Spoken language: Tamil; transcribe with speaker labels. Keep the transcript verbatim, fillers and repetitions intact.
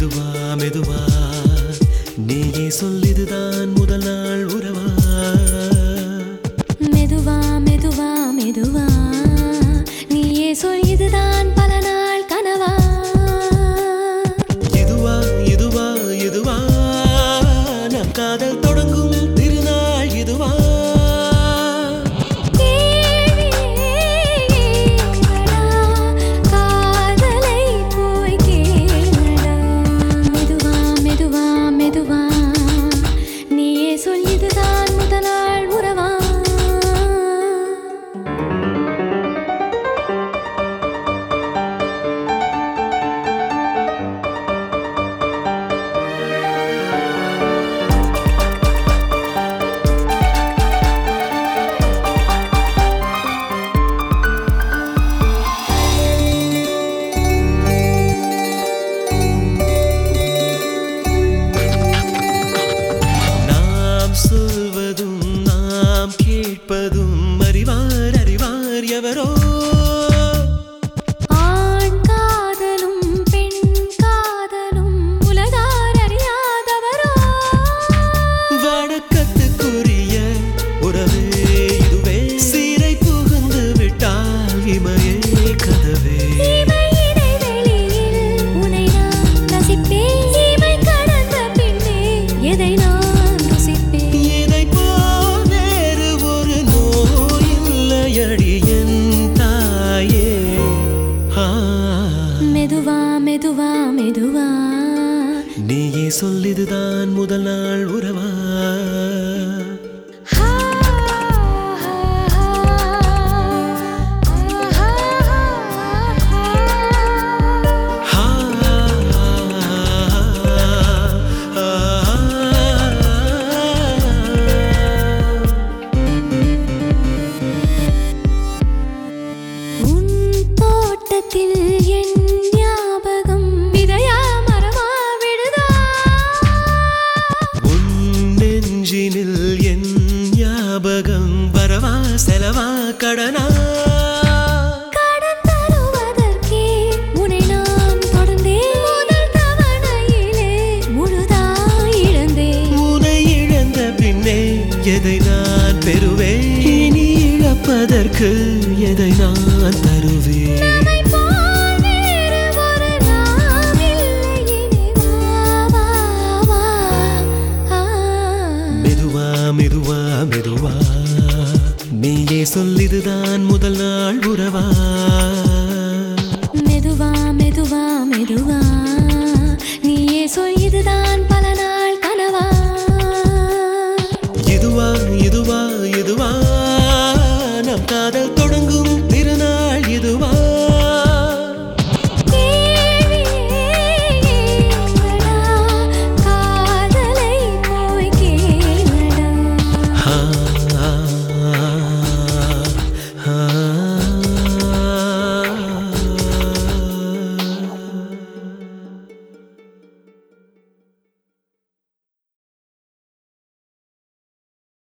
Speaker 1: மெதுவா மெதுவா நீயே சொல்லிதுதான் முதல் நாள் உறவா
Speaker 2: மெதுவா மெதுவா மெதுவா நீயே சொல்லிதுதான் பல நாள் கனவா
Speaker 1: இதுவா இதுவா இதுவா நம் காதல் தொடங்கும் திருநாள் இதுவா சொல்வதும் நாம் கேட்பதும் அறிவார் அறிவார் எவரோ
Speaker 2: ஆண் காதலும் பெண் காதலும் உலகார் அறியாதவரோ
Speaker 1: வணக்கத்துக்குரிய உறவே இதுவே சீரை புகுந்து விட்டால் இமையே கதவே
Speaker 2: இமை இடைவெளியில் உன்னை நான் ரசிப்பேன் இமை கடந்த பின்னே எதை நான் மெதுவா மெதுவா மெதுவா
Speaker 1: நீயே சொல்லிதுதான் முதல் நாள் உறவா
Speaker 2: என் ஞாபகம் விதையா மரமா விடுதா
Speaker 1: உன் நெஞ்சினில் என் ஞாபகம் வரவா செலவா கடனா
Speaker 2: கடன் தருவதற்கே உன்னை நான் தொடர்ந்தேன் முதல் தவணையிலே முழுதாய் இழந்தேன்
Speaker 1: உன்னை இழந்த பின்னே எதை நான் பெறுவேன் இனி இழப்பதற்கு எதை நான் தருவேன் மெதுவா மெதுவா நீயே சொல்லிதுதான் முதல் நாள் உறவா
Speaker 2: மெதுவா மெதுவா மெதுவா நீயே சொல்லிதுதான் பல நாள் கனவா
Speaker 1: இதுவா இதுவா இதுவா நம் காதல் தொடங்கும் திருநாள் இதுவா